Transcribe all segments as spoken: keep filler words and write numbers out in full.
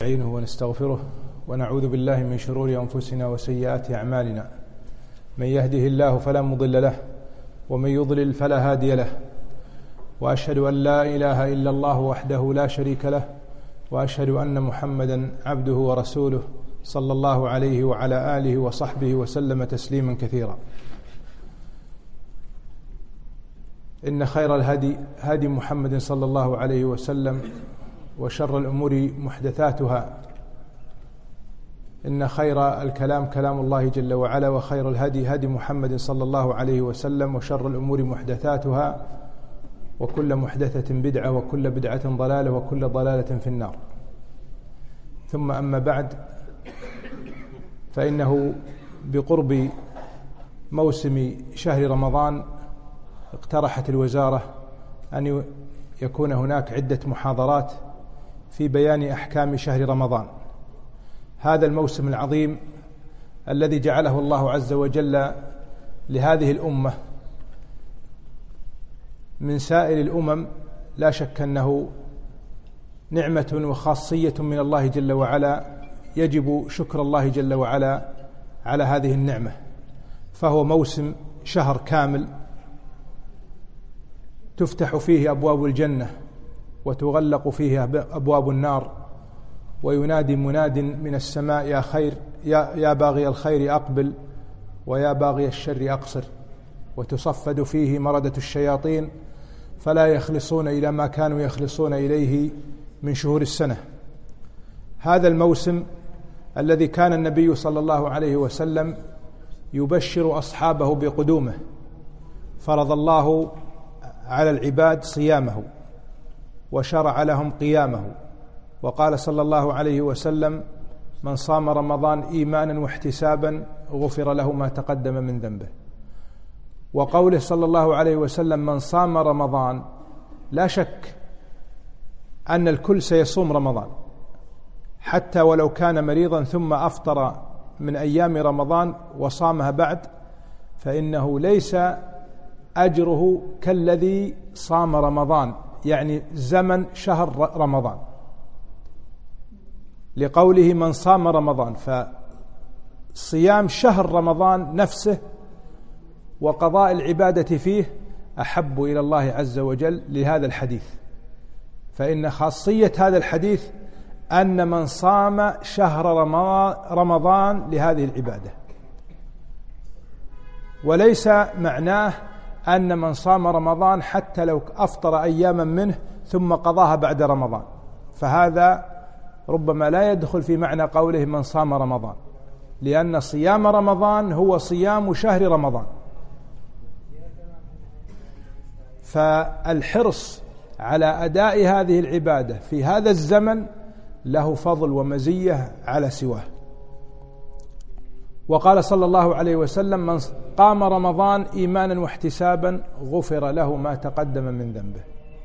ونستعينه ونستغفره ونعوذ بالله من شرور أنفسنا وسيئات أعمالنا. من يهده الله فلا مضل له ومن يضلل فلا هادي له، وأشهد أن لا إله إلا الله وحده لا شريك له، وأشهد أن محمدا عبده ورسوله صلى الله عليه وعلى آله وصحبه وسلم تسليما كثيرا. إن خير الهدي هدي محمد صلى الله عليه وسلم، وشر الأمور محدثاتها، إن خير الكلام كلام الله جل وعلا، وخير الهدي هدي محمد صلى الله عليه وسلم، وشر الأمور محدثاتها، وكل محدثة بدعة، وكل بدعة ضلالة، وكل ضلالة في النار. ثم أما بعد، فإنه بقرب موسم شهر رمضان اقترحت الوزارة أن يكون هناك عدة محاضرات في بيان أحكام شهر رمضان، هذا الموسم العظيم الذي جعله الله عز وجل لهذه الأمة من سائر الأمم. لا شك أنه نعمة وخاصية من الله جل وعلا، يجب شكر الله جل وعلا على هذه النعمة. فهو موسم شهر كامل تفتح فيه أبواب الجنة وتغلق فيه أبواب النار، وينادي مناد من السماء: يا خير يا, يا باغي الخير أقبل، ويا باغي الشر أقصر. وتصفد فيه مردة الشياطين فلا يخلصون إلى ما كانوا يخلصون إليه من شهور السنة. هذا الموسم الذي كان النبي صلى الله عليه وسلم يبشر أصحابه بقدومه، فرض الله على العباد صيامه وشرع لهم قيامه، وقال صلى الله عليه وسلم: من صام رمضان إيمانا واحتسابا غفر له ما تقدم من ذنبه. وقوله صلى الله عليه وسلم: من صام رمضان، لا شك أن الكل سيصوم رمضان، حتى ولو كان مريضا ثم أفطر من أيام رمضان وصامها بعد، فإنه ليس أجره كالذي صام رمضان، يعني زمن شهر رمضان، لقوله من صام رمضان. فصيام شهر رمضان نفسه وقضاء العبادة فيه أحب إلى الله عز وجل لهذا الحديث. فإن خاصية هذا الحديث أن من صام شهر رمضان لهذه العبادة، وليس معناه أن من صام رمضان حتى لو أفطر أياما منه ثم قضاها بعد رمضان، فهذا ربما لا يدخل في معنى قوله من صام رمضان، لأن صيام رمضان هو صيام شهر رمضان. فالحرص على أداء هذه العبادة في هذا الزمن له فضل ومزية على سواه. وقال صلى الله عليه وسلم: من قام رمضان إيمانا واحتسابا غفر له ما تقدم من ذنبه.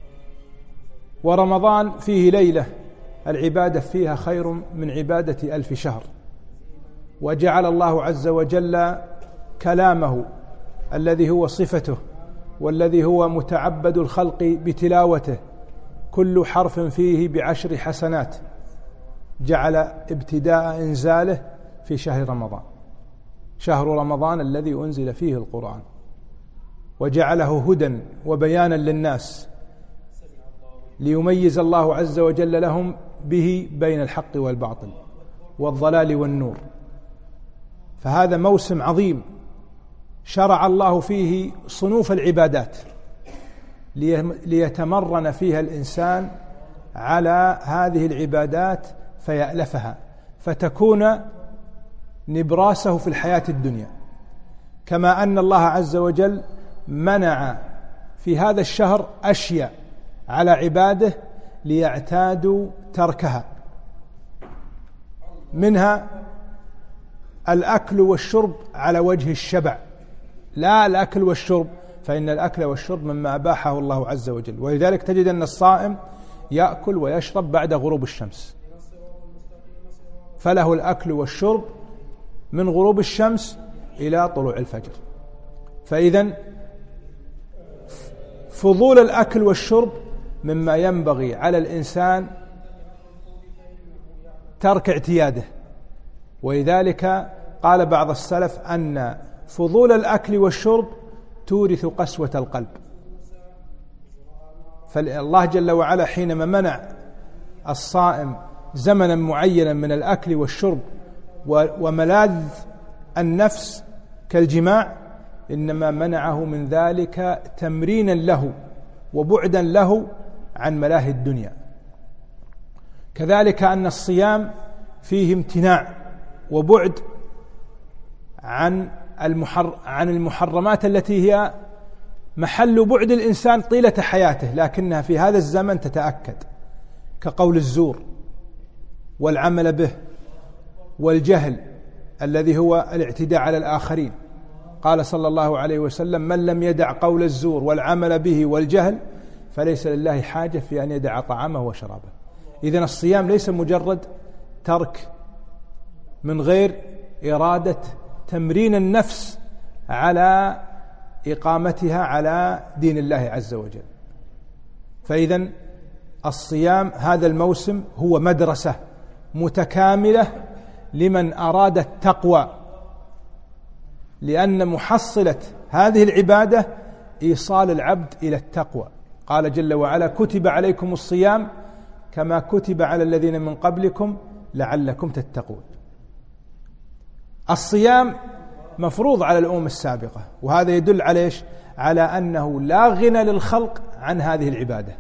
ورمضان فيه ليلة العبادة فيها خير من عبادة ألف شهر، وجعل الله عز وجل كلامه الذي هو صفته والذي هو متعبد الخلق بتلاوته كل حرف فيه بعشر حسنات، جعل ابتداء إنزاله في شهر رمضان، شهر رمضان الذي أنزل فيه القرآن، وجعله هدى وبيانا للناس ليميز الله عز وجل لهم به بين الحق والباطل والضلال والنور. فهذا موسم عظيم شرع الله فيه صنوف العبادات ليتمرن فيها الإنسان على هذه العبادات فيألفها، فتكون نبراسه في الحياة الدنيا. كما أن الله عز وجل منع في هذا الشهر أشياء على عباده ليعتادوا تركها، منها الأكل والشرب على وجه الشبع، لا الأكل والشرب، فإن الأكل والشرب مما أباحه الله عز وجل. ولذلك تجد أن الصائم يأكل ويشرب بعد غروب الشمس، فله الأكل والشرب من غروب الشمس إلى طلوع الفجر. فإذن فضول الأكل والشرب مما ينبغي على الإنسان ترك اعتياده. ولذلك قال بعض السلف أن فضول الأكل والشرب تورث قسوة القلب. فالله جل وعلا حينما منع الصائم زمنا معينا من الأكل والشرب وملاذ النفس كالجماع، إنما منعه من ذلك تمرينا له وبعدا له عن ملاهي الدنيا. كذلك أن الصيام فيه امتناع وبعد عن المحر عن المحرمات التي هي محل بعد الإنسان طيلة حياته، لكنها في هذا الزمن تتأكد، كقول الزور والعمل به والجهل الذي هو الاعتداء على الآخرين. قال صلى الله عليه وسلم: من لم يدع قول الزور والعمل به والجهل فليس لله حاجة في أن يدع طعامه وشرابه. إذن الصيام ليس مجرد ترك من غير إرادة تمرين النفس على إقامتها على دين الله عز وجل. فإذن الصيام هذا الموسم هو مدرسة متكاملة لمن أراد التقوى، لأن محصلة هذه العبادة إيصال العبد إلى التقوى. قال جل وعلا: كتب عليكم الصيام كما كتب على الذين من قبلكم لعلكم تتقون. الصيام مفروض على الأمم السابقة، وهذا يدل على إيش؟ على أنه لا غنى للخلق عن هذه العبادة.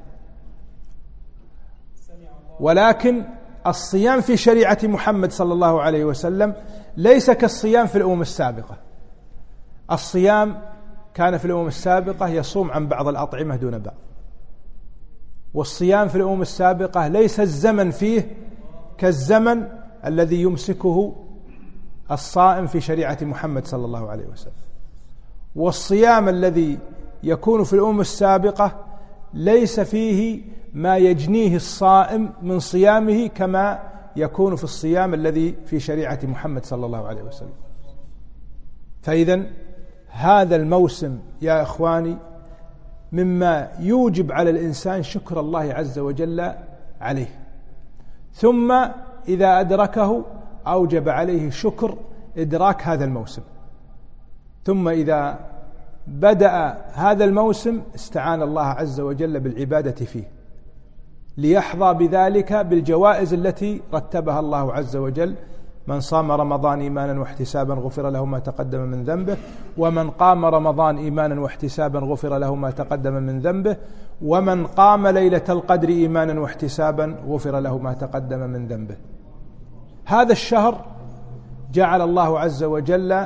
ولكن الصيام في شريعة محمد صلى الله عليه وسلم ليس كالصيام في الأمم السابقة. الصيام كان في الأمم السابقة يصوم عن بعض الأطعمة دون بعض، والصيام في الأمم السابقة ليس الزمن فيه كالزمن الذي يمسكه الصائم في شريعة محمد صلى الله عليه وسلم. والصيام الذي يكون في الأمم السابقة ليس فيه ما يجنيه الصائم من صيامه كما يكون في الصيام الذي في شريعة محمد صلى الله عليه وسلم. فإذن هذا الموسم يا إخواني مما يوجب على الإنسان شكر الله عز وجل عليه، ثم إذا أدركه أوجب عليه شكر إدراك هذا الموسم، ثم إذا بدأ هذا الموسم استعان الله عز وجل بالعبادة فيه ليحظى بذلك بالجوائز التي رتبها الله عز وجل: من صام رمضان إيمانا واحتسابا غفر له ما تقدم من ذنبه، ومن قام رمضان إيمانا واحتسابا غفر له ما تقدم من ذنبه، ومن قام ليلة القدر إيمانا واحتسابا غفر له ما تقدم من ذنبه. هذا الشهر جعل الله عز وجل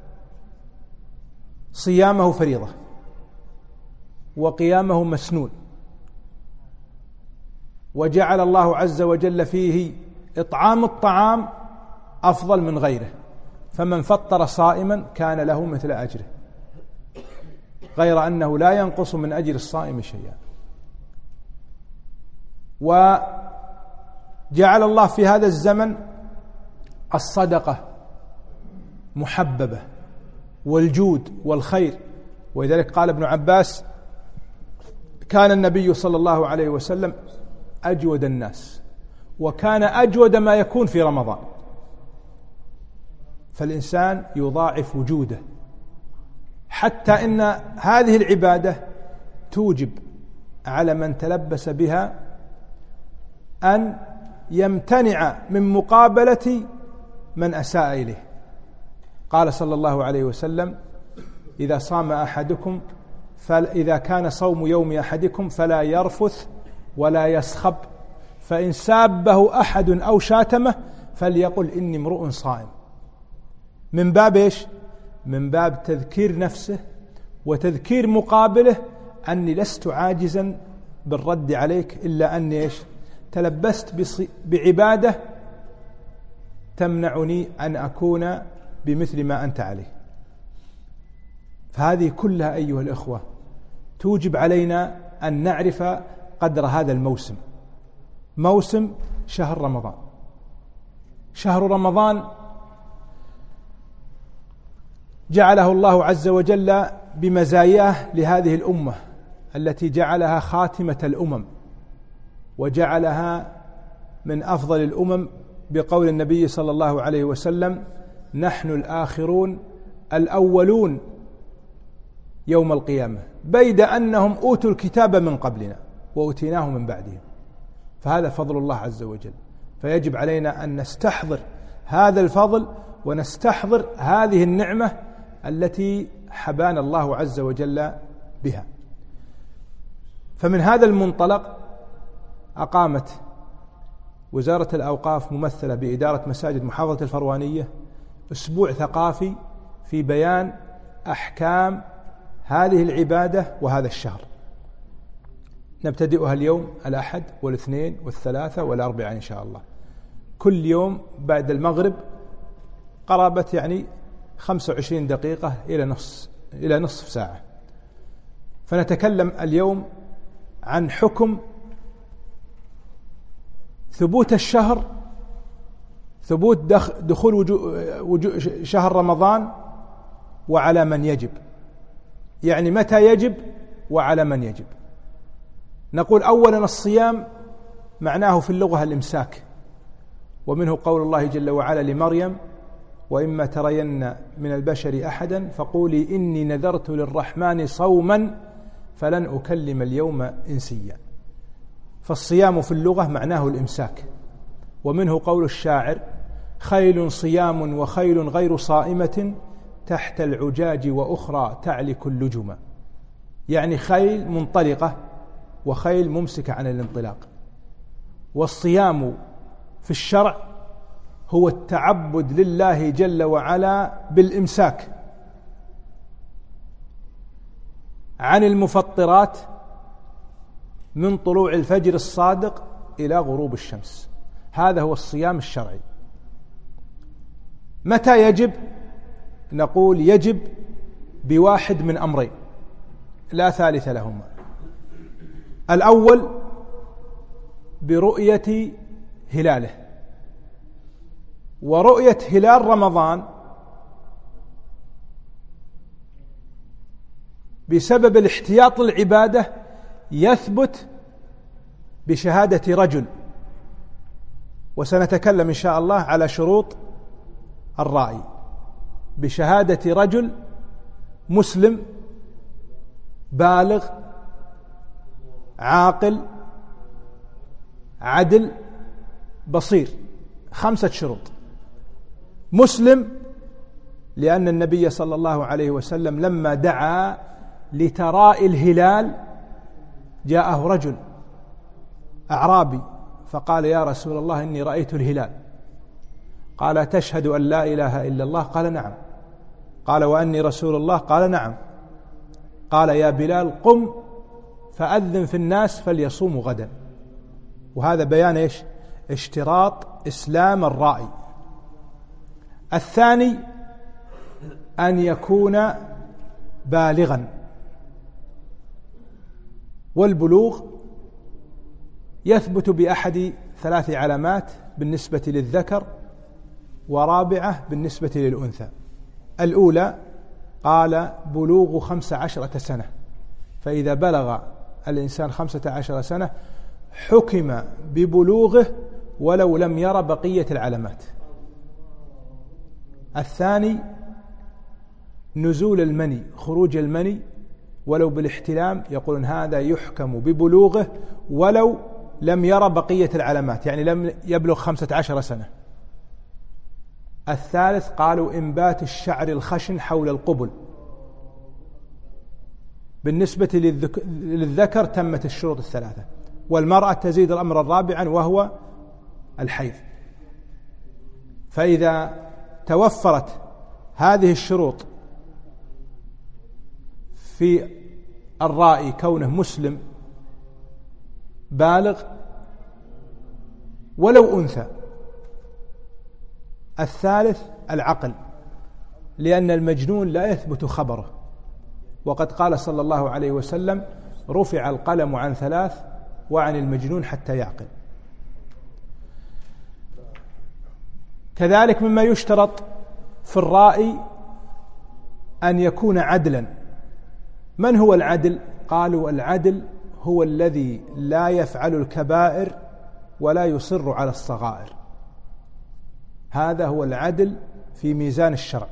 صيامه فريضة وقيامه مسنون، وجعل الله عز وجل فيه إطعام الطعام أفضل من غيره، فمن فطر صائما كان له مثل أجره، غير أنه لا ينقص من أجر الصائم شيئا. وجعل الله في هذا الزمن الصدقة محببة والجود والخير. ولذلك قال ابن عباس: كان النبي صلى الله عليه وسلم أجود الناس، وكان أجود ما يكون في رمضان. فالإنسان يضاعف وجوده، حتى إن هذه العبادة توجب على من تلبس بها أن يمتنع من مقابلة من أساء إليه. قال صلى الله عليه وسلم: إذا صام أحدكم فإذا كان صوم يوم أحدكم فلا يرفث ولا يسخب، فإن سابه أحد أو شاتمه فليقل إني امرؤ صائم. من باب إيش؟ من باب تذكير نفسه وتذكير مقابله أني لست عاجزا بالرد عليك، إلا أني إيش؟ تلبست بعبادة تمنعني أن أكون بمثل ما أنت عليه. فهذه كلها أيها الإخوة توجب علينا أن نعرف قدر هذا الموسم، موسم شهر رمضان. شهر رمضان جعله الله عز وجل بمزاياه لهذه الأمة التي جعلها خاتمة الأمم، وجعلها من أفضل الأمم بقول النبي صلى الله عليه وسلم: نحن الآخرون الأولون يوم القيامة، بيد أنهم أوتوا الكتاب من قبلنا وأوتيناه من بعدهم. فهذا فضل الله عز وجل، فيجب علينا أن نستحضر هذا الفضل ونستحضر هذه النعمة التي حبانا الله عز وجل بها. فمن هذا المنطلق أقامت وزارة الأوقاف ممثلة بإدارة مساجد محافظة الفروانية أسبوع ثقافي في بيان أحكام هذه العبادة وهذا الشهر. نبتدئها اليوم الأحد والاثنين والثلاثة والأربعاء إن شاء الله، كل يوم بعد المغرب قرابة يعني خمسة وعشرين دقيقة إلى نصف إلى نصف ساعة. فنتكلم اليوم عن حكم ثبوت الشهر، ثبوت دخول وجو شهر رمضان وعلى من يجب، يعني متى يجب وعلى من يجب. نقول أولا الصيام معناه في اللغة الإمساك، ومنه قول الله جل وعلا لمريم: وإما ترين من البشر أحدا فقولي إني نذرت للرحمن صوما فلن أكلم اليوم إنسيا. فالصيام في اللغة معناه الإمساك، ومنه قول الشاعر: خيل صيام وخيل غير صائمة تحت العجاج وأخرى تعلك اللجم، يعني خيل منطلقة وخيل ممسكة عن الانطلاق. والصيام في الشرع هو التعبد لله جل وعلا بالإمساك عن المفطرات من طلوع الفجر الصادق إلى غروب الشمس. هذا هو الصيام الشرعي. متى يجب؟ نقول يجب بواحد من أمرين لا ثالث لهما. الأول برؤية هلاله، ورؤية هلال رمضان بسبب الاحتياط للعبادة يثبت بشهادة رجل، وسنتكلم إن شاء الله على شروط الرائي، بشهادة رجل مسلم بالغ عاقل عدل بصير. خمسة شروط. مسلم، لأن النبي صلى الله عليه وسلم لما دعا لتراء الهلال جاءه رجل أعرابي فقال: يا رسول الله إني رأيت الهلال. قال: تشهد أن لا إله إلا الله؟ قال: نعم. قال: وأني رسول الله؟ قال: نعم. قال: يا بلال قم فأذن في الناس فليصوموا غدا. وهذا بيان إيش؟ اشتراط إسلام الرائي. الثاني أن يكون بالغا، والبلوغ يثبت بأحد ثلاث علامات بالنسبة للذكر، ورابعة بالنسبة للأنثى. الأولى قال بلوغ خمس عشرة سنة، فإذا بلغ الإنسان خمسة عشر سنة حكم ببلوغه ولو لم ير بقية العلامات. الثاني نزول المني، خروج المني ولو بالاحتلام، يقولون هذا يحكم ببلوغه ولو لم ير بقية العلامات، يعني لم يبلغ خمسة عشر سنة. الثالث قالوا إنبات الشعر الخشن حول القبل. بالنسبة للذكر تمت الشروط الثلاثة، والمرأة تزيد الأمر الرابعا وهو الحيض. فإذا توفرت هذه الشروط في الرائي كونه مسلم بالغ ولو أنثى. الثالث العقل، لأن المجنون لا يثبت خبره، وقد قال صلى الله عليه وسلم: رفع القلم عن ثلاث وعن المجنون حتى يعقل. كذلك مما يشترط في الرائي أن يكون عدلا. من هو العدل؟ قالوا العدل هو الذي لا يفعل الكبائر ولا يصر على الصغائر. هذا هو العدل في ميزان الشرع.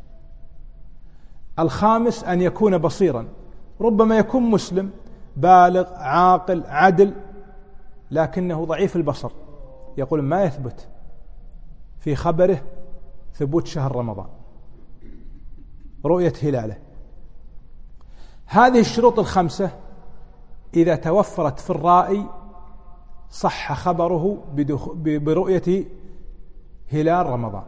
الخامس أن يكون بصيرا، ربما يكون مسلم بالغ عاقل عدل لكنه ضعيف البصر، يقول ما يثبت في خبره ثبوت شهر رمضان، رؤية هلاله. هذه الشروط الخمسة إذا توفرت في الرائي صح خبره برؤية هلال رمضان.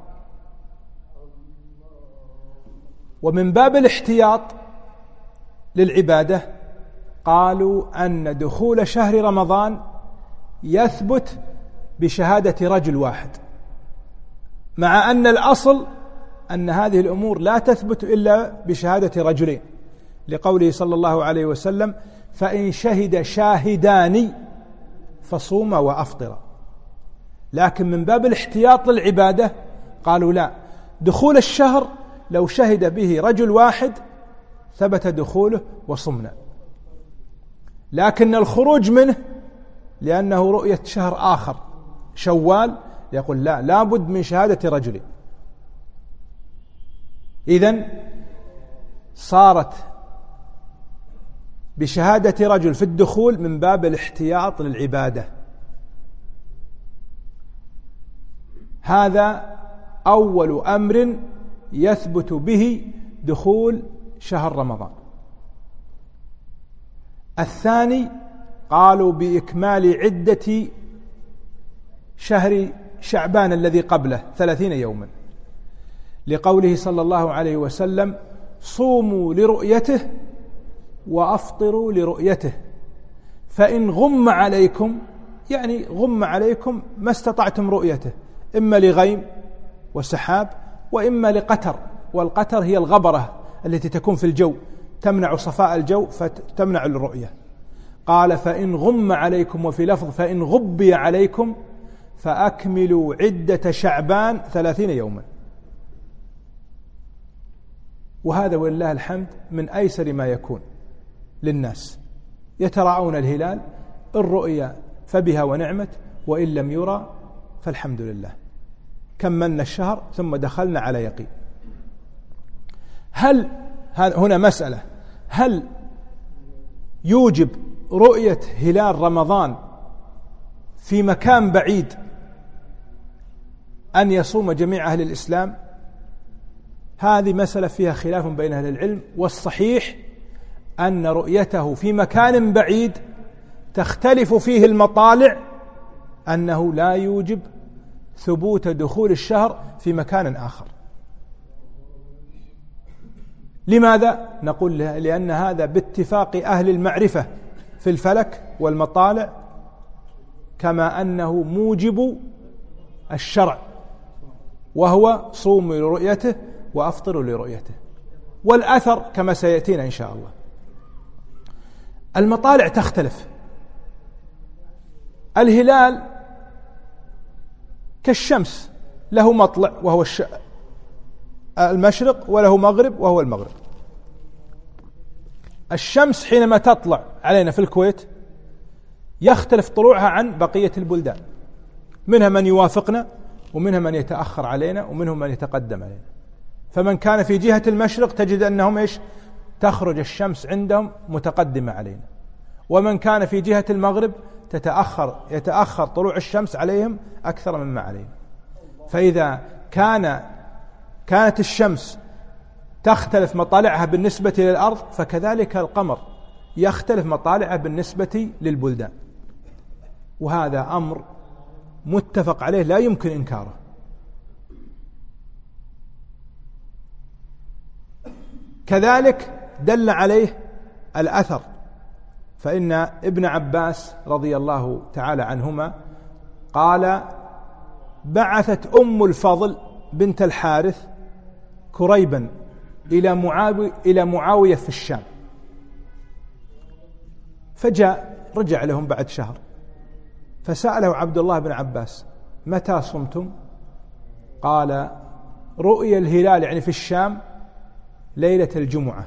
ومن باب الاحتياط للعبادة قالوا أن دخول شهر رمضان يثبت بشهادة رجل واحد، مع أن الأصل أن هذه الأمور لا تثبت إلا بشهادة رجلين، لقوله صلى الله عليه وسلم: فإن شهد شاهدان فصوم وأفطر. لكن من باب الاحتياط للعبادة قالوا لا، دخول الشهر لو شهد به رجل واحد ثبت دخوله وصمنا، لكن الخروج منه لأنه رؤية شهر آخر شوال يقول لا، لابد من شهادة رجل. إذن صارت بشهادة رجل في الدخول من باب الاحتياط للعبادة. هذا أول أمر يثبت به دخول شهر رمضان. الثاني قالوا بإكمال عدة شهر شعبان الذي قبله ثلاثين يوما، لقوله صلى الله عليه وسلم: صوموا لرؤيته وأفطروا لرؤيته، فإن غم عليكم، يعني غم عليكم ما استطعتم رؤيته، إما لغيم وسحاب وإما لقتر، والقتر هي الغبرة التي تكون في الجو تمنع صفاء الجو فتمنع الرؤية. قال: فإن غم عليكم، وفي لفظ فإن غبي عليكم، فأكملوا عدة شعبان ثلاثين يوما. وهذا ولله الحمد من أيسر ما يكون للناس، يتراءون الهلال، الرؤيا فبها ونعمت، وإن لم يرى فالحمد لله، كملنا الشهر ثم دخلنا على يقين. هل هنا مسألة، هل يوجب رؤية هلال رمضان في مكان بعيد أن يصوم جميع أهل الإسلام؟ هذه مسألة فيها خلاف بين أهل العلم، والصحيح أن رؤيته في مكان بعيد تختلف فيه المطالع، أنه لا يوجب ثبوت دخول الشهر في مكان آخر. لماذا؟ نقول لأن هذا باتفاق أهل المعرفة في الفلك والمطالع، كما أنه موجب الشرع، وهو صوموا لرؤيته وأفطروا لرؤيته. والأثر كما سيأتينا إن شاء الله. المطالع تختلف. الهلال كالشمس، له مطلع وهو الش... المشرق، وله مغرب وهو المغرب. الشمس حينما تطلع علينا في الكويت يختلف طلوعها عن بقية البلدان، منها من يوافقنا ومنها من يتأخر علينا ومنهم من يتقدم علينا. فمن كان في جهة المشرق تجد أنهم إيش؟ تخرج الشمس عندهم متقدمة علينا، ومن كان في جهة المغرب تتأخر يتأخر طلوع الشمس عليهم أكثر مما علينا. فإذا كان كانت الشمس تختلف مطالعها بالنسبة للأرض، فكذلك القمر يختلف مطالعه بالنسبة للبلدان، وهذا أمر متفق عليه لا يمكن إنكاره. كذلك دل عليه الأثر، فإن ابن عباس رضي الله تعالى عنهما قال: بعثت أم الفضل بنت الحارث كريبا إلى معاوية, إلى معاوية في الشام، فجاء رجع لهم بعد شهر، فسأله عبد الله بن عباس: متى صمتم؟ قال: رؤيا الهلال يعني في الشام ليلة الجمعة.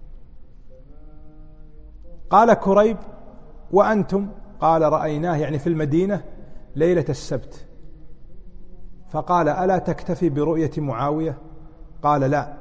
قال كريب: وأنتم؟ قال: رأيناه يعني في المدينة ليلة السبت. فقال ألا تكتفي برؤية معاوية؟ قال لا،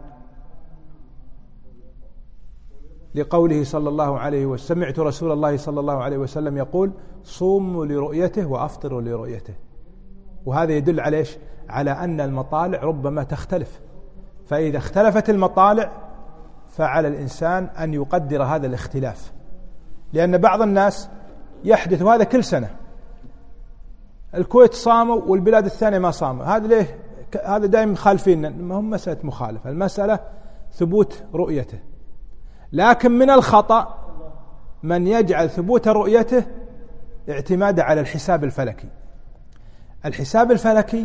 لقوله صلى الله عليه وسلم: سمعت رسول الله صلى الله عليه وسلم يقول: صوموا لرؤيته وأفطروا لرؤيته. وهذا يدل على إيش؟ على أن المطالع ربما تختلف، فإذا اختلفت المطالع فعلى الإنسان أن يقدر هذا الاختلاف، لأن بعض الناس يحدث هذا كل سنة، الكويت صاموا والبلاد الثانية ما صاموا، هذا ليه؟ هذا دائما مخالفين. ما هم مسألة مخالفة، المسألة ثبوت رؤيته. لكن من الخطأ من يجعل ثبوت رؤيته اعتمادا على الحساب الفلكي. الحساب الفلكي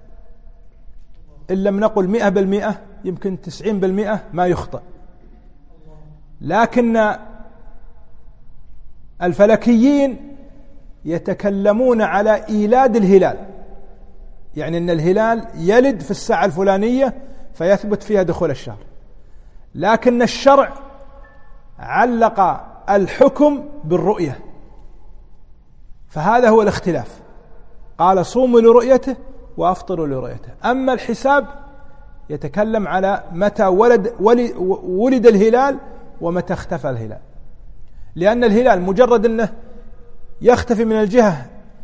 إن لم نقل مئة بالمئة يمكن تسعين بالمئة ما يخطئ، لكن الفلكيين يتكلمون على إيلاد الهلال، يعني أن الهلال يلد في الساعة الفلانية فيثبت فيها دخول الشهر، لكن الشرع علق الحكم بالرؤية، فهذا هو الاختلاف. قال: صوموا لرؤيته وأفطروا لرؤيته. أما الحساب يتكلم على متى ولد ولد الهلال ومتى اختفى الهلال، لأن الهلال مجرد أنه يختفي من الجهة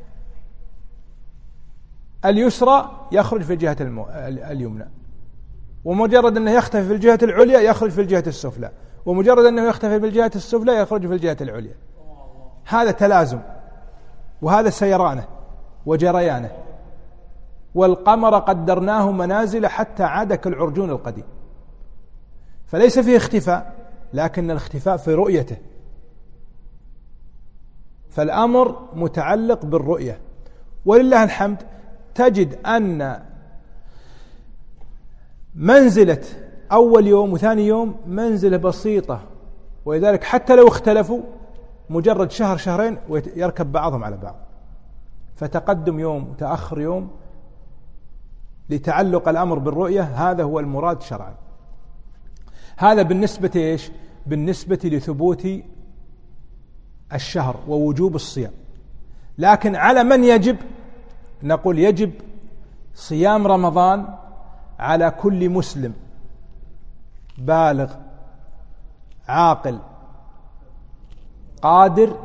اليسرى يخرج في الجهة اليمنى، ومجرد أنه يختفي في الجهة العليا يخرج في الجهة السفلى، ومجرد أنه يختفي في الجهة السفلى يخرج في الجهة العليا. هذا تلازم، وهذا سيرانه وجريانه. والقمر قدرناه منازل حتى عاد كالعرجون القديم، فليس فيه اختفاء، لكن الاختفاء في رؤيته. فالأمر متعلق بالرؤية، ولله الحمد تجد أن منزلة أول يوم وثاني يوم منزلة بسيطة، ولذلك حتى لو اختلفوا مجرد شهر شهرين يركب بعضهم على بعض، فتقدم يوم وتأخر يوم لتعلق الأمر بالرؤية، هذا هو المراد شرعا. هذا بالنسبة إيش؟ بالنسبة لثبوت الشهر ووجوب الصيام. لكن على من يجب؟ نقول يجب صيام رمضان على كل مسلم بالغ عاقل قادر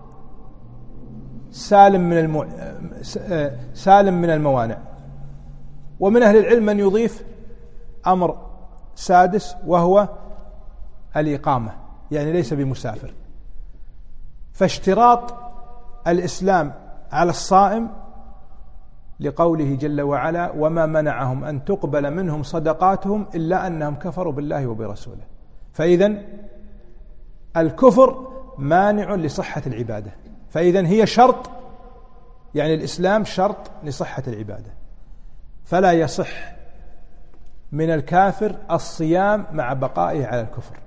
سالم من المو... سالم من الموانع. ومن أهل العلم من يضيف أمر سادس وهو الإقامة، يعني ليس بمسافر. فاشتراط الإسلام على الصائم لقوله جل وعلا: وما منعهم أن تقبل منهم صدقاتهم إلا أنهم كفروا بالله وبرسوله. فإذن الكفر مانع لصحة العبادة، فإذن هي شرط، يعني الإسلام شرط لصحة العبادة، فلا يصح من الكافر الصيام مع بقائه على الكفر.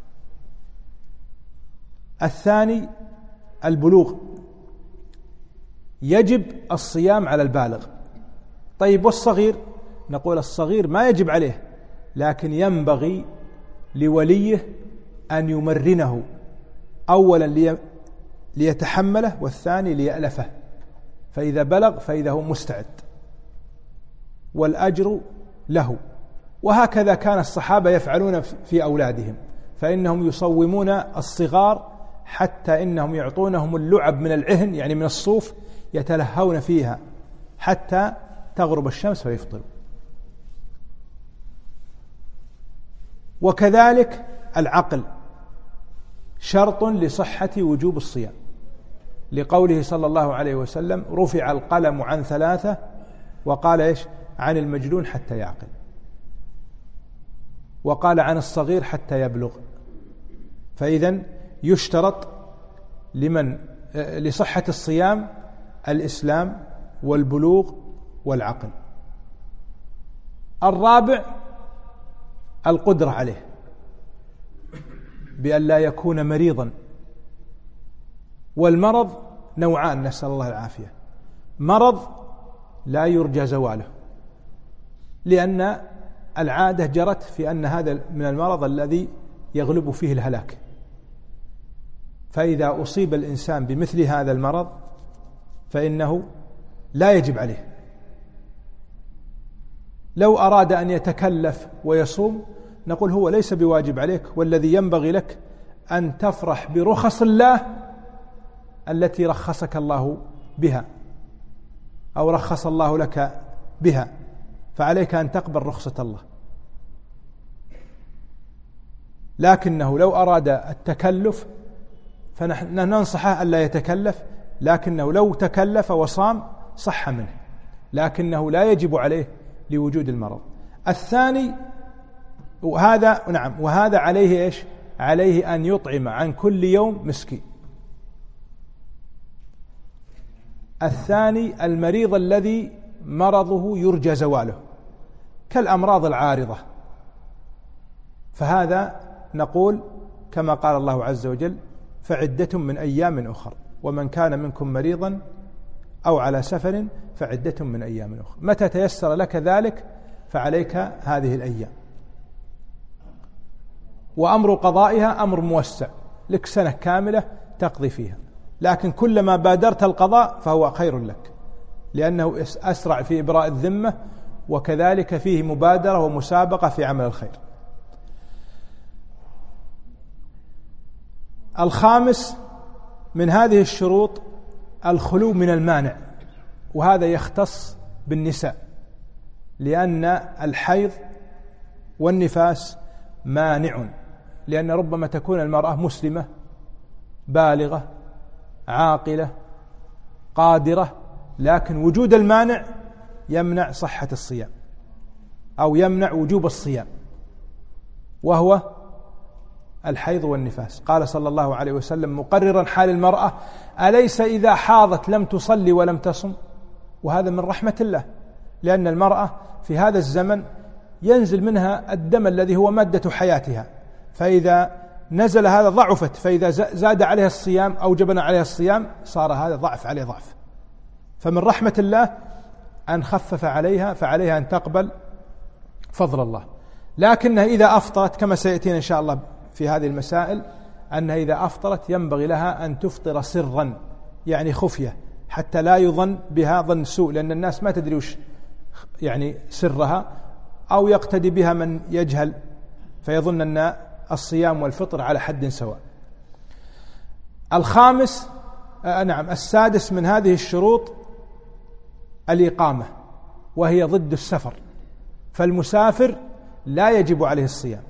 الثاني البلوغ، يجب الصيام على البالغ. طيب والصغير؟ نقول الصغير ما يجب عليه، لكن ينبغي لوليه أن يمرنه، أولا ليتحمله، والثاني ليألفه، فإذا بلغ فإذا هو مستعد والأجر له. وهكذا كان الصحابة يفعلون في أولادهم، فإنهم يصومون الصغار حتى إنهم يعطونهم اللعب من العهن، يعني من الصوف، يتلهون فيها حتى تغرب الشمس فيفطروا. وكذلك العقل شرط لصحة وجوب الصيام، لقوله صلى الله عليه وسلم: رفع القلم عن ثلاثة، وقال إيش؟ عن المجنون حتى يعقل، وقال عن الصغير حتى يبلغ. فإذن يشترط لمن لصحة الصيام الإسلام والبلوغ والعقل. الرابع القدرة عليه، بأن لا يكون مريضا. والمرض نوعان، نسأل الله العافية: مرض لا يرجى زواله، لأن العادة جرت في أن هذا من المرض الذي يغلب فيه الهلاك، فإذا أصيب الإنسان بمثل هذا المرض فإنه لا يجب عليه. لو أراد أن يتكلف ويصوم نقول هو ليس بواجب عليك، والذي ينبغي لك أن تفرح برخص الله التي رخصك الله بها أو رخص الله لك بها، فعليك أن تقبل رخصة الله. لكنه لو أراد التكلف فنحن ننصحه ألا يتكلف، لكنه لو تكلف وصام صح منه، لكنه لا يجب عليه لوجود المرض. الثاني وهذا نعم وهذا عليه إيش؟ عليه أن يطعم عن كل يوم مسكين. الثاني المريض الذي مرضه يرجى زواله كالأمراض العارضة، فهذا نقول كما قال الله عز وجل فعدة من أيام أخر، ومن كان منكم مريضا أو على سفر فعدة من أيام أخر. متى تيسر لك ذلك فعليك هذه الأيام، وأمر قضائها أمر موسع، لك سنة كاملة تقضي فيها، لكن كلما بادرت القضاء فهو خير لك، لأنه أسرع في إبراء الذمة، وكذلك فيه مبادرة ومسابقة في عمل الخير. الخامس من هذه الشروط الخلو من المانع، وهذا يختص بالنساء، لأن الحيض والنفاس مانع، لأن ربما تكون المرأة مسلمة بالغة عاقلة قادرة، لكن وجود المانع يمنع صحة الصيام أو يمنع وجوب الصيام، وهو الحيض والنفاس. قال صلى الله عليه وسلم مقررا حال المرأة: أليس إذا حاضت لم تصلي ولم تصم؟ وهذا من رحمة الله، لأن المرأة في هذا الزمن ينزل منها الدم الذي هو مادة حياتها، فإذا نزل هذا ضعفت، فإذا زاد عليها الصيام أو جبن عليها الصيام صار هذا ضعف عليه ضعف. فمن رحمة الله أن خفف عليها، فعليها أن تقبل فضل الله. لكنها إذا أفطرت كما سيأتينا إن شاء الله في هذه المسائل، أنها إذا أفطرت ينبغي لها أن تفطر سرا، يعني خفية، حتى لا يظن بها ظن سوء، لأن الناس ما تدري وش يعني سرها، أو يقتدي بها من يجهل فيظن أن الصيام والفطر على حد سواء. الخامس آه نعم السادس من هذه الشروط الإقامة، وهي ضد السفر، فالمسافر لا يجب عليه الصيام،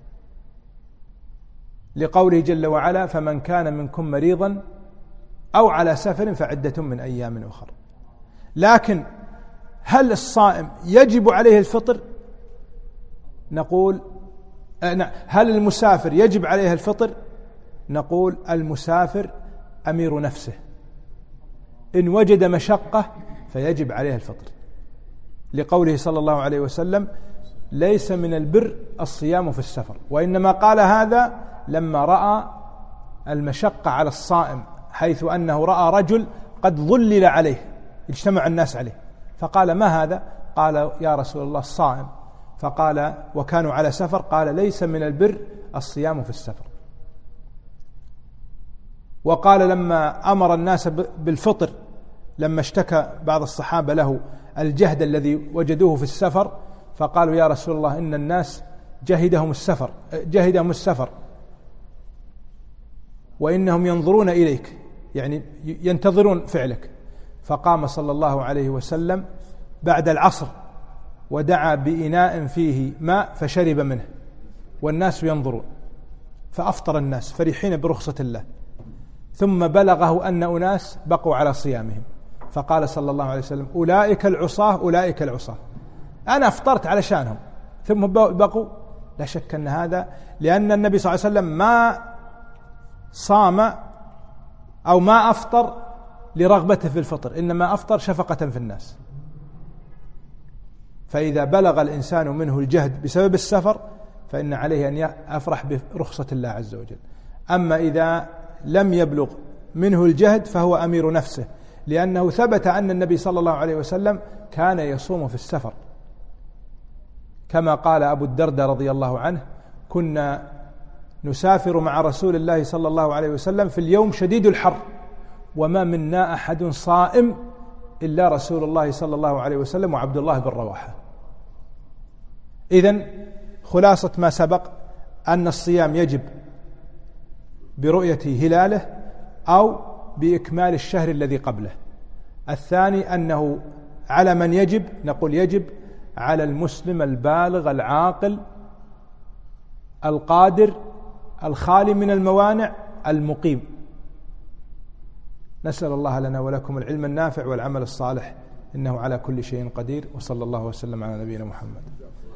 لقوله جل وعلا: فمن كان منكم مريضا أو على سفر فعدة من أيام أخر. لكن هل الصائم يجب عليه الفطر؟ نقول آه هل المسافر يجب عليه الفطر؟ نقول المسافر أمير نفسه، إن وجد مشقة فيجب عليه الفطر، لقوله صلى الله عليه وسلم: ليس من البر الصيام في السفر. وإنما قال هذا لما رأى المشقة على الصائم، حيث أنه رأى رجل قد ظلل عليه، اجتمع الناس عليه، فقال: ما هذا؟ قال: يا رسول الله الصائم. فقال: وكانوا على سفر. قال: ليس من البر الصيام في السفر. وقال لما أمر الناس بالفطر، لما اشتكى بعض الصحابة له الجهد الذي وجدوه في السفر، فقالوا: يا رسول الله إن الناس جهدهم السفر جهدهم السفر وإنهم ينظرون إليك، يعني ينتظرون فعلك. فقام صلى الله عليه وسلم بعد العصر ودعا بإناء فيه ماء فشرب منه والناس ينظرون، فأفطر الناس فرحين برخصة الله. ثم بلغه أن أناس بقوا على صيامهم، فقال صلى الله عليه وسلم: أولئك العصاة أولئك العصاة، أنا أفطرت علشانهم ثم بقوا. لا شك أن هذا لأن النبي صلى الله عليه وسلم ما صام أو ما أفطر لرغبته في الفطر، إنما أفطر شفقة في الناس. فإذا بلغ الإنسان منه الجهد بسبب السفر فإن عليه أن يفرح برخصة الله عز وجل. أما إذا لم يبلغ منه الجهد فهو أمير نفسه، لأنه ثبت أن النبي صلى الله عليه وسلم كان يصوم في السفر، كما قال أبو الدرداء رضي الله عنه: كنا نسافر مع رسول الله صلى الله عليه وسلم في اليوم شديد الحر، وما منا أحد صائم إلا رسول الله صلى الله عليه وسلم وعبد الله بن رواحة. إذن خلاصة ما سبق أن الصيام يجب برؤية هلاله أو بإكمال الشهر الذي قبله. الثاني أنه على من يجب، نقول يجب على المسلم البالغ العاقل القادر الخالي من الموانع المقيم. نسأل الله لنا ولكم العلم النافع والعمل الصالح، إنه على كل شيء قدير، وصلى الله وسلم على نبينا محمد.